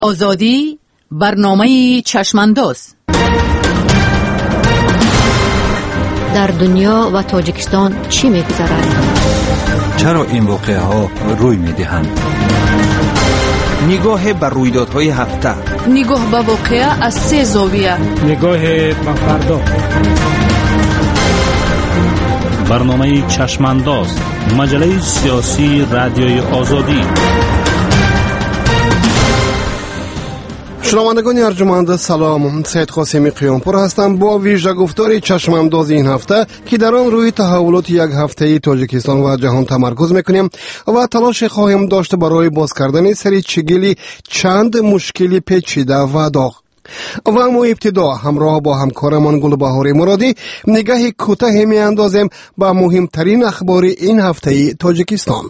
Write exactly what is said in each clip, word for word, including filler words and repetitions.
آزادی برنامه چشمانداز. در دنیا و تاجیکستان چی می‌گذرد؟ چرا این واقعه ها روی می‌دهند؟ نگاه بر رویدادهای هفته، نگاه به واقعه از سه زاویه، نگاه به فردا. برنامه چشمانداز، مجله سیاسی رادیوی آزادی. شنوندگان ارجمند سلام، سید قاسمی قیامپور هستم با ویژه گفتار چشمانداز این هفته که در آن روی تحولات یک هفته‌ای تاجیکستان و جهان تمرکز میکنیم و تلاش خواهیم داشت برای باز کردن سری چگیلی چند مشکلی پیچیده و داغ. و اما ابتدا همراه با همکارمان گلبهار مرادی نگاهی کوتاه میاندازیم به مهمترین اخبار این هفته‌ای تاجیکستان.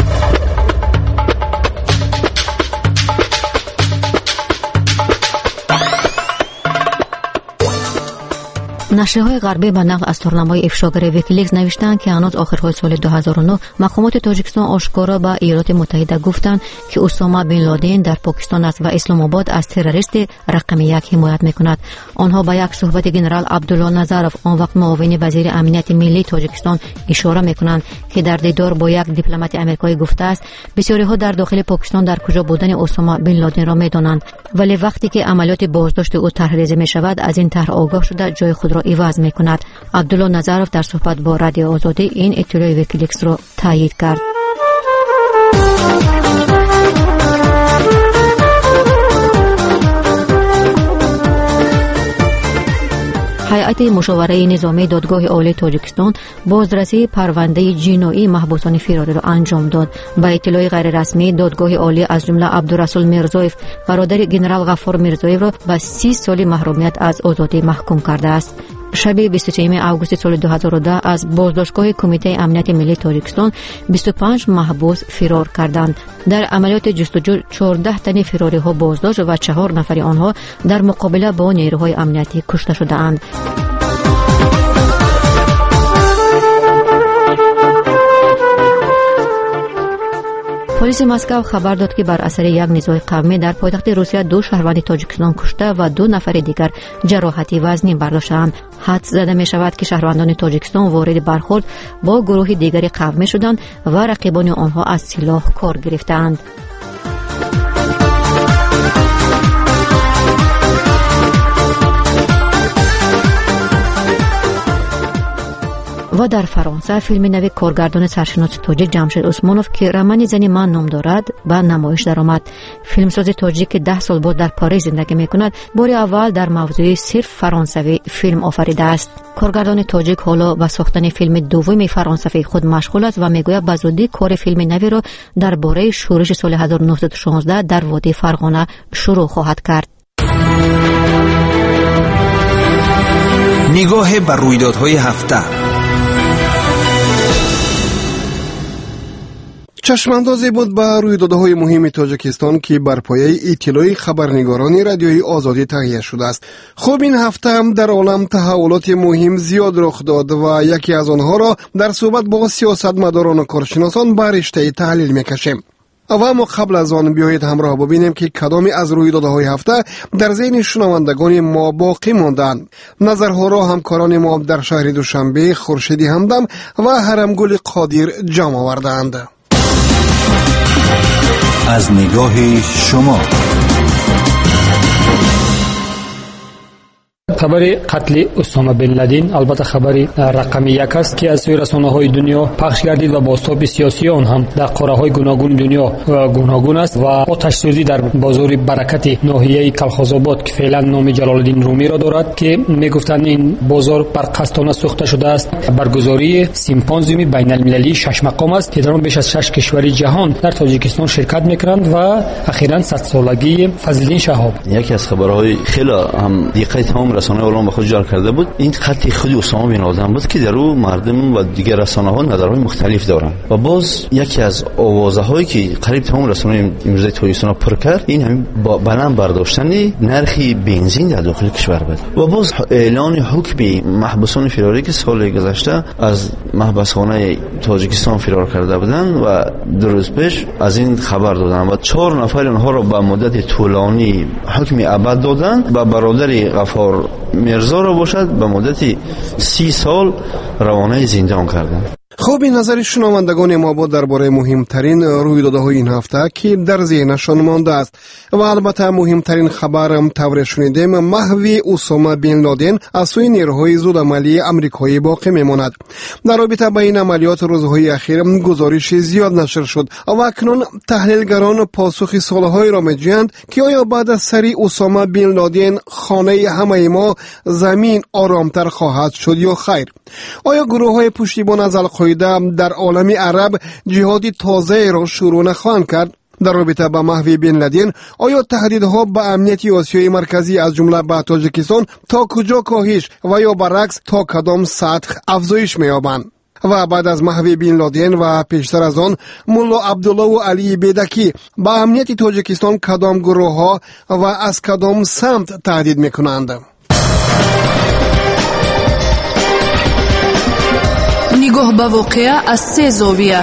نشریه‌های غربی به نقل از تورنمای افشاگر ویکیلیکس نوشتند که هنوز آخرهای سال دو هزار و نه مقامات تاجیکستان آشکارا به ایالات متحده گفتند که اسامه بن لادن در پاکستان است و اسلام آباد از تروریست رقم یک حمایت میکند. آنها به یک صحبت جنرال عبدالله نظرف، آن وقت معاون وزیر امنیت ملی تاجیکستان، اشاره میکنند که در دیدار با یک دیپلمات آمریکایی گفته است بسیاری ها در داخل پاکستان در کجا بودن اسامه بن لادن را میدانند، ولی وقتی که عملیات بازداشت او طرحریزی می شود از این طرح آگاه شده جای خود را عوض می کند. عبدالله نظرف در صحبت با رادیو آزادی این اطلاع ویکیلیکس را تایید کرد. هیئت مشاوره نظامی دادگاه عالی تاجیکستان بازرسی پرونده جنایی محبوسان فراری را انجام داد. با اطلاع غیر رسمی دادگاه عالی از جمله عبدالرسول میرزایف برادر جنرال غفار میرزایف را به سی سال محرومیت از آزادی محکوم کرده است. شب بیست و سوم آگوست سال دو هزار و ده از بازداشتگاه کمیته امنیت ملی تاجیکستان بیست و پنج محبوس فرار کردند. در عملیات جستجو چهارده تن فراری ها بازداشت و چهار نفر آنها در مقابله با نیروهای امنیتی کشته شده‌اند. پلیس مسکو خبر داد که بر اثر یک نزاع قومی در پایتخت روسیه دو شهروند تاجیکستان کشته و دو نفر دیگر جراحتی وزنی برداشتند. حدس زده می شود که شهروندان تاجیکستان وارد برخورد با گروه دیگری قومی شدند و رقیبان آنها از سلاح کار گرفتند. و در فرانسه فیلم نو کارگردان سرشناس تاجیک جمشید عثمانوف که رمن زنی من نام دارد به نمایش درآمد. فیلمساز تاجیک که ده سال بعد در پاریس زندگی میکند بار اول در موضوع صرف فرانسوی فیلم آفریده است. کارگردان تاجیک حالا به ساختن فیلم دوم فرانسوی خود مشغول است و میگوید به زودی کار فیلم نوی را درباره شورش سال هزار و نهصد و شانزده در وادی فرغانه شروع خواهد کرد. نگاه بر رویدادهای هفته. چشماندازی بود به رویدادهای مهم تاجیکستان که بر پایه اطلاع خبرنگاران رادیوی آزادی تهیه شده است. خب این هفته هم در عالم تحولات مهم زیاد رخ داد و یکی از آنها را در صحبت با سیاستمداران و کارشناسان به رشته تحلیل میکشیم. و اما قبل از آن بیایید همراه ببینیم که کدامی از رویدادهای هفته در ذهن شنوندگان ما باقی ماندند. نظرها را همکاران ما در شهر دوشنبه خورشیدی همدم و هرمگل قادر جمع آوردند. از نگاه شما خبر قتل اسامه بن لادن البته خبر رقم یک است که از سوی رسانه‌های دنیا پخش گردید و بازتاب سیاسی آن هم در قاره‌های گوناگون دنیا گوناگون است و آتش سوزی در بازار برکت ناحیه کلخازآباد که فعلا نام جلال الدین رومی را دارد که میگفتند این بازار برقصدانه سوخته شده است. برگزاری سیمپوزیوم بین المللی شش مقام است که در آن بیش از شش کشور جهان در تاجیکستان شرکت می‌کنند و اخیراً صد سالگی فضلالدین شهاب. یکی از خبرهای خیلی هم دقیق تمام رسانه‌ها رسانه‌های عالم به خود جلب کرده بود. این خط خود اسامه بن لادن بود که در او مردم و دیگر رسانه‌ها نظرهای مختلف دارند و باز یکی از آوازه‌هایی که قریب تمام رسانه‌های امروزی تاجیکستان پر کرد این همین بلند برداشتن نرخ بنزین در داخل کشور بود و باز اعلان حکم محبوسان فراری که سال گذشته از محبسخانه تاجیکستان فرار کرده بودند و دو روز پیش از این خبر دادند و چهار نفر آنها را به مدت طولانی حکم ابد دادند و برادر غفار میرزا را باشد به مدت سی سال روانه زندان کردند. خوب این نظر شنوندگان ما بود درباره مهمترین رویدادهای این هفته که در ذهنشان مانده است و البته مهمترین خبرم طور شنیدیم محو اسامه بن لادن از سوی نیروهای زودعملی آمریکایی باقی میماند. در رابطه با این عملیات روزهای اخیر گزارش زیاد نشر شد و اکنون تحلیلگران پاسخ سوالهایی را میجویند که آیا بعد از سری اسامه بن لادن خانه همه ما زمین آرامتر خواهد شد یا خیر؟ آیا گروه‌های پشتیبان از القاعده در عالم عرب جهاد تازه را شروع نخواهند کرد؟ در رابطه با محو بن لادن آیا تهدیدها به امنیت آسیای مرکزی از جمله به تاجیکستان تا کجا کاهش و یا برعکس تا کدام سطح افزایش می‌یابند؟ و بعد از محو بن لادن و پیشتر از آن ملا عبدالله و علی بیدکی به امنیت تاجیکستان کدام گروه‌ها و از کدام سمت تهدید می‌کنند؟ نگاه به واقعه از سه زاویه.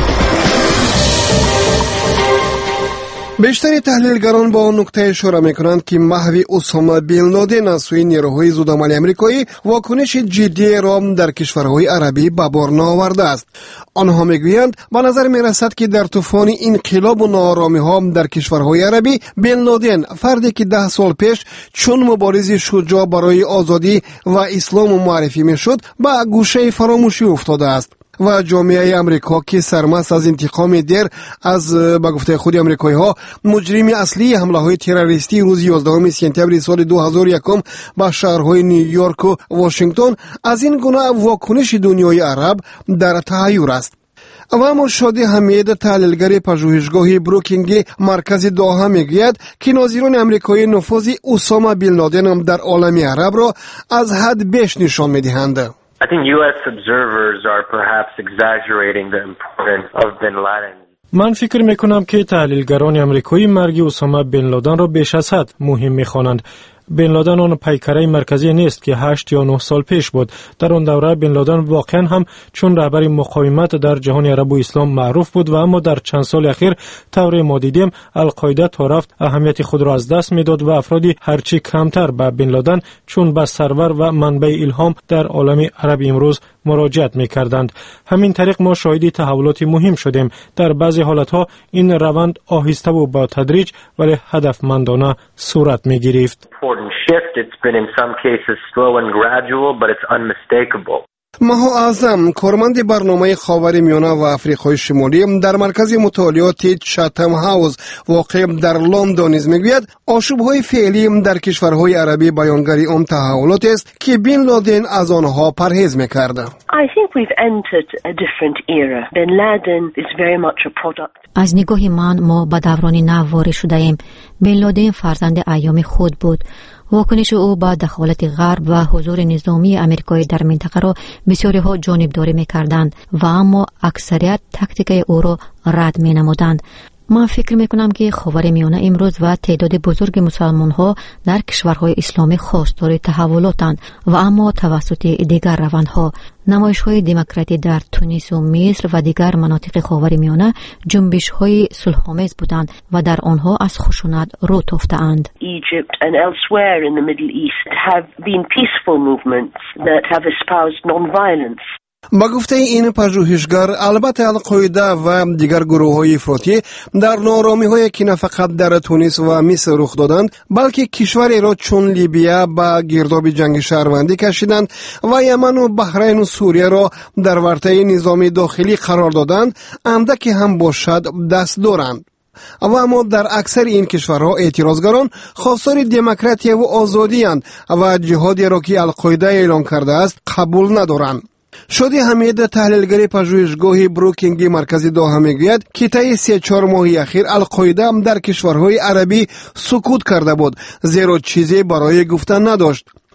بیشتر تحلیلگران با نکته اشاره میکنند که محو اسامه بن لادن از سوی نیروهای زودعملی آمریکایی واکنش جدی را در کشورهای عربی به بار نآورده است. آنها میگویند به نظر میرسد که در طوفان انقلاب و ناآرامی ها در کشورهای عربی بن لادن فردی که ده سال پیش چون مبارز شجاع برای آزادی و اسلام معرفی میشد به گوشه فراموشی افتاده است و جامعه امریکا که سرمست از انتقام دیر از به گفته خود امریکایی ها مجرم اصلی حمله های تروریستی روز یازدهم سپتامبر سال دو هزار و یک به شهرهای نیویورک و واشنگتن از این گونه واکنش دنیای عرب در تحیر است. و اما شادی حمید تحلیلگر پژوهشگاه بروکینگ مرکز دوحه میگوید که ناظران امریکایی نفوذ اسامه بن لادن در عالم عرب را از حد بیش نشان میدهند. I think U S observers are perhaps exaggerating the importance of bin Laden. من فکر میکنم که تحلیلگران امریکایی مرگ اسامه بن لادن را بیش از حد مهم میخوانند. بن لادن آن پیکره مرکزی نیست که هشت یا نه سال پیش بود. در آن دوره بن لادن واقعا هم چون رهبر مقاومت در جهان عرب و اسلام معروف بود و اما در چند سال اخیر طور ما دیدیم القاعده تا رفت اهمیت خود را از دست میداد و افرادی هرچی کمتر به بن لادن چون به سرور و منبع الهام در عالم عرب امروز مراجعت میکردند. همین طریق ما شاهد تحولات مهم شدیم. در بعضی حالتها این روند آهسته و با تدریج ولی هدفمندانه صورت میگرفت. Shift. It's been in some cases slow and gradual, but it's unmistakable. مها اعظم کارمند برنامه خاورمیانه و آفریقای شمالی در مرکز مطالعات چاتم هاوس واقع در لندن نیز میگوید آشوب‌های فعلی در کشورهای عربی بیانگر آن تحولات است که بن لادن از آنها پرهیز میکرد. I think we've entered a different era. Bin Laden is very much a product. از نگاه من ما به دوران نو وارد شده ایم. بن لادن فرزند ایام خود بود. واکنش او با دخالت غرب و حضور نظامی امریکایی در منطقه را بسیاری ها جانبداری می‌کردند و اما اکثریت تاکتیک او را رد می‌نمودند. من فکر میکنم که خاورمیانه امروز و تعداد بزرگ مسلمان ها در کشورهای اسلامی خواستار تحولاتند و اما توسط دیگر روندها نمایش های دموکراتی در تونس و مصر و دیگر مناطق خاورمیانه جنبش های صلح‌آمیز بودند و در آنها از خشونت رو تافته‌اند. Egypt and elsewhere in the Middle East have been peaceful movements that have espoused non-violence. با گفته این پژوهشگر البته القاعده و دیگر گروه‌های افراطی در ناآرامی‌هایی که نه فقط در تونس و مصر رخ دادند بلکه کشوری را چون لیبیا با گرداب جنگ شهروندی کشیدند و یمن و بحرین و سوریه را در ورطه نظامی داخلی قرار دادند اندکی هم باشد دست دارند. و اما در اکثر این کشورها اعتراضگران خواستار دموکراسی و آزادی اند و جهادی را که القاعده اعلان کرده است قبول ندارند. شادی حمید تحلیلگر پژوهشگاه بروکینگ مرکز دوحه میگوید که طی سه چهار ماه اخیر القاعده در کشورهای عربی سکوت کرده بود زیرا چیزی برای گفتن نداشت.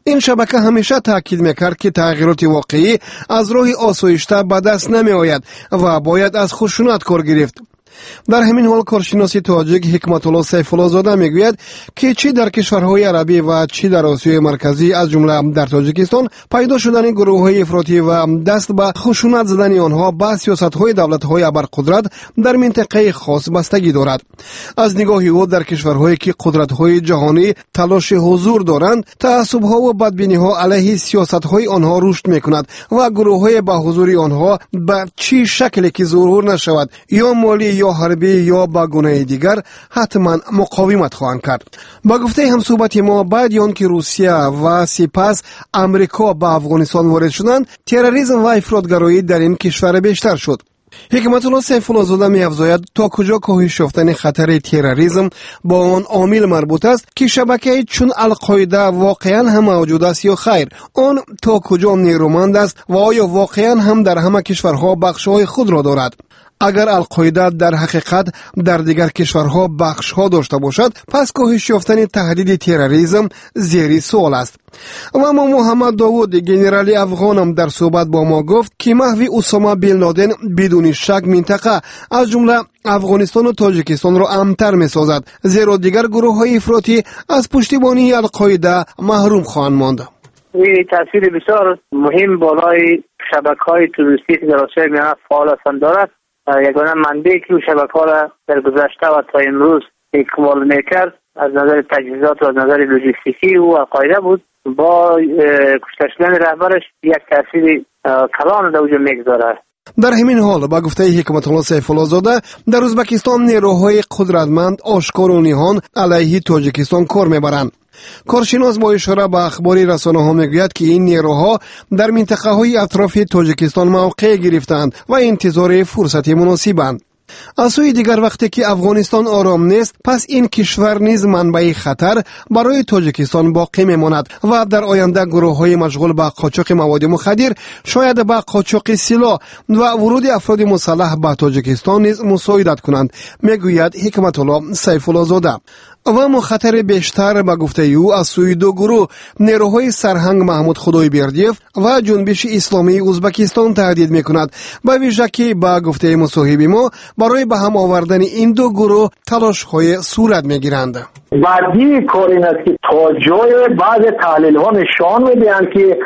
این شبکه همیشه تاکید میکرد که تغییرات واقعی از راه آسایشته به دست نمی آید و باید از خشونت کار گرفت. در همین حال کارشناس تاجیک حکمت الله سیف الله زاده میگوید که چی در کشورهای عربی و چی در آسیای مرکزی از جمله در تاجیکستان پیدا شدن گروه‌های افراطی و دست به خشونت زدن آنها به سیاست‌های دولت‌های ابرقدرت در منطقه خاص بستگی دارد. از نگاه او در کشورهایی که قدرت‌های جهانی تلاش حضور دارند، تعصب‌ها و بدبینی‌ها علیه سیاست‌های آنها رشد می‌کند و گروه‌های با حضور آنها به چی شکلی که ظهور نشود یا مالی یا حربی یا با گونه دیگر حتما مقاومت خواهند کرد. با گفته همصحبت ما بعد آن که روسیه و سپس امریکا به افغانستان وارد شدند، تروریسم و افراطگرایی در این کشور بیشتر شد. حکمت الله سیف الله زاده می افزاید تا کجا کاهش یافتن خطر تروریسم با آن عامل مربوط است که شبکه چون القاعده واقعا هم موجود است یا خیر، آن تا کجا نیرومند است و آیا واقعا هم در همه کشورها بخش‌های خود را دارد. اگر القاعده در حقیقت در دیگر کشورها بخش‌ها داشته باشد، پس کاهش یافتن تهدید تروریسم زیر سوال است. و ما محمد داوود گنرالی افغانم در صحبت با ما گفت که محو اسامه بن لادن بدون شک منطقه از جمله افغانستان و تاجیکستان را امن‌تر می‌سازد، زیرا دیگر گروه‌های افراطی از پشتیبانی القاعده محروم خواهند ماند. این تاثیر بسیار مهم بالای شبکه‌های تروریستی که در آسیای میانه فعال هستند دارد. یگانه منبعی که شبکه‌ها را در گذشته و تا امروز اکمال میکرد از نظر تجهیزات و از نظر لوجستیکی و القاعده بود. با کشته شدن رهبرش یک تاثیر کلان در وجود میگذارد. در همین حال با گفته حکمت الله سیف الله زاده، در ازبکستان نیروهای قدرتمند آشکار و نهان علیه تاجیکستان کار میبرند. کارشناس با اشاره به اخباری رسانه‌ها میگوید که این نیروها در منطقه‌های اطراف تاجیکستان موقع گرفتند و انتظار فرصتی مناسبند. از سوی دیگر وقتی که افغانستان آرام نیست، پس این کشور نیز منبع خطر برای تاجیکستان باقی میماند و در آینده گروه‌های مشغول به قاچاق مواد مخدر، شاید به قاچاق سلاح و ورود افراد مسلح به تاجیکستان نیز مساعدت کنند، میگوید حکمت الله سیف الله زاده. و مخاطر بیشتر به گفته او از سوی دو گروه نیروهای سرهنگ محمود خدایبردیف و جنبش اسلامی ازبکستان تهدید میکند، به ویژه که به گفته مصاحب ما برای به هم آوردن این دو گروه تلاش های صورت میگیرند. بعدی کار این است که تا جای بعض تحلیل ها نشان میدهند که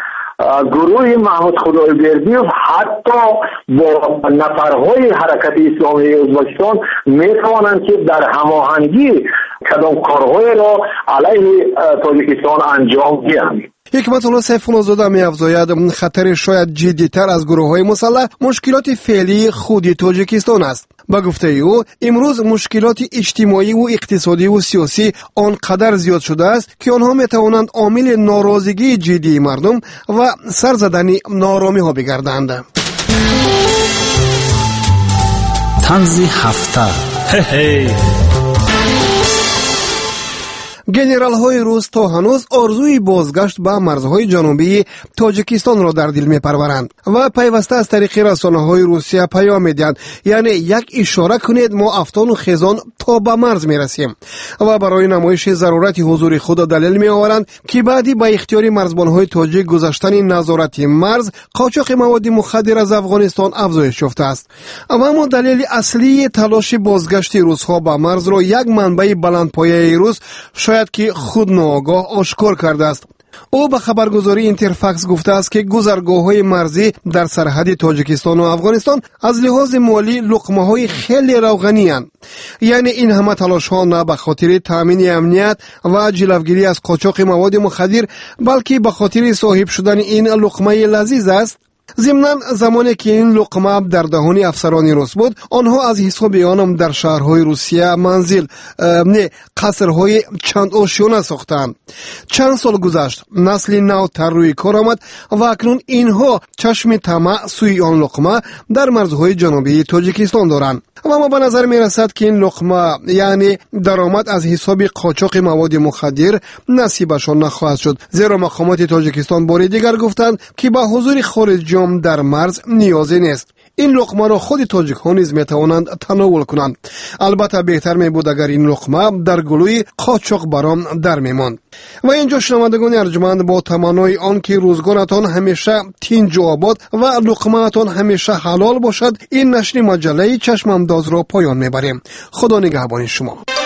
گروه محمود خدایبردیف حتی با نفرهای حرکت اسلامی ازبکستان میتوانند که در هماهنگی کدام کارهای را علیه تاجیکستان انجام دهند. حکمت الله سیف الله زاده می افزاید خطر شاید جدی‌تر از گروه‌های مسلح مشکلات فعلی خود تاجیکستان است. با گفته او امروز مشکلات اجتماعی و اقتصادی و سیاسی آنقدر زیاد شده است که آنها می توانند عامل ناراضگی جدی مردم و سر زدن نارامی ها بگردند. طنز هفته هی هی گنرال های روس تا هنوز آرزوی بازگشت به مرزهای جنوبی تاجیکستان را در دل می‌پرورند و پیوسته از طریق رسانه‌های روسیه پیام می‌دهند، یعنی یک اشاره کنید ما افغان و خیزان تا به مرز می‌رسیم، و برای نمایش ضرورت حضور خود دلیل می‌آورند که بعدی با اختیار مرزبان‌های تاجیک گذاشتن نظارت مرز قاچاق مواد مخدر از افغانستان افزایش یافته است. اما دلیل اصلی تلاش بازگشت روس‌ها به مرز را یک منبع بلندپایه روس شاید که خود ناآگاه آشکار کرده است. او به خبرگزاری اینترفکس گفته است که گذرگاه‌های مرزی در سرحد تاجیکستان و افغانستان از لحاظ مالی لقمه‌های خیلی روغنی اند. یعنی این همه تلاش‌ها نه به خاطر تامین امنیت و جلوگیری از قاچاق مواد مخدر، بلکه به خاطر صاحب شدن این لقمه لذیذ است. ضمناً زمانی که این لقمه در دهان افسران روس بود، آنها از حساب آنم در شهرهای روسیه منزل نه قصرهای چند آشیانه ساختند. چند سال گذشت، نسل نو تر روی کار آمد و اکنون اینها چشم طمع سوی آن لقمه در مرزهای جنوبی تاجیکستان دارند. اما به نظر می رسد که این لقمه یعنی درآمد از حساب قاچاق مواد مخدر نصیبشان نخواهد شد، زیرا مقامات تاجیکستان بار دیگر گفتند که با حضور خارجیان در مرز نیازی نیست. این لقمه را خود تاجیک ها نیز می توانند تناول کنند. البته بهتر می بود اگر این لقمه در گلوی قاچاق بران در می ماند. و اینجا شنوندگان ارجمند با تمنای آن که روزگارتان همیشه تینج و آباد و لقمه‌تان همیشه حلال باشد، این نشر مجله چشم انداز را پایان میبریم. خدا نگهبان شما.